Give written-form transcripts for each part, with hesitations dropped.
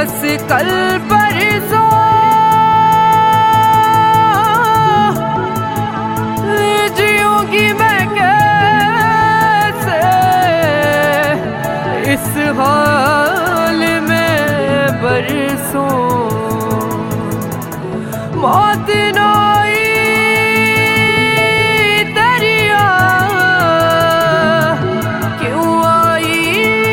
बस कल परसों जीऊंगी मैं कैसे इस हाल में बरसों। मौत न आई दरिया क्यों आई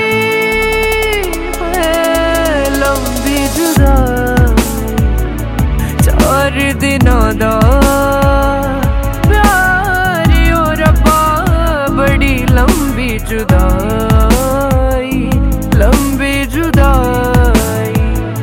है लंबी जुदाई। 4 दिनों दा प्यार ओ रब्बा बड़ी लंबी जुदाई, लंबी जुदाई।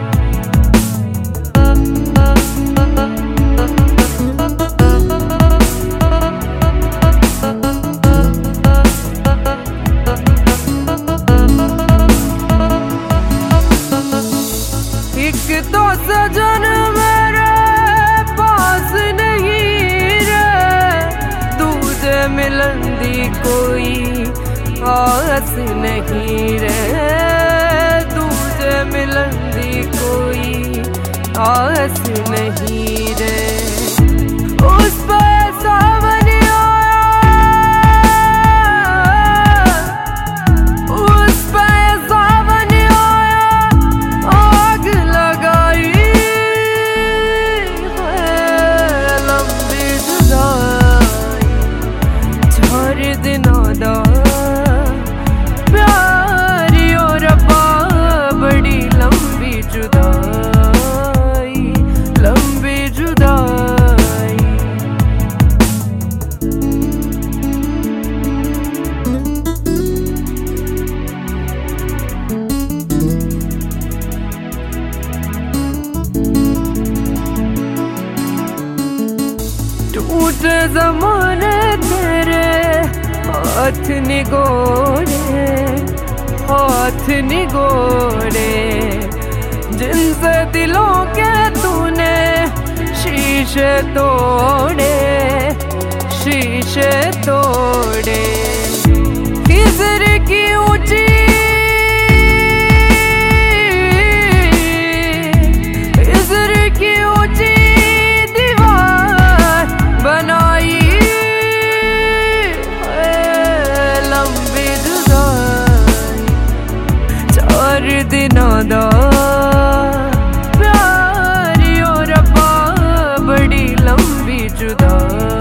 एक तो सजन मेरे पास नहीं रे, दूजे मिलन दी कोई आस नहीं रे, दूजे मिलन दी कोई आस नहीं रे। उस पर सावन आया, उस पर सावन आया, आग लगाई है लंबी जुदाई। 4 दिनों दा प्यार ओ रब्बा बड़ी लंबी जुदाई, लंबी जुदाई। टूटे ज़माने तेरे हाथ निगोड़े, हाथ निगोड़े, जिनसे दिलों के तूने शीशे तोड़े, शीशे तोड़े। खिज़र की ऊंची, खिज़र की ऊंची दीवार बनाई है लंबी जुदाई। 4 दिनों दा प्यार ओ रब्बा बड़ी लंबी जुदाई।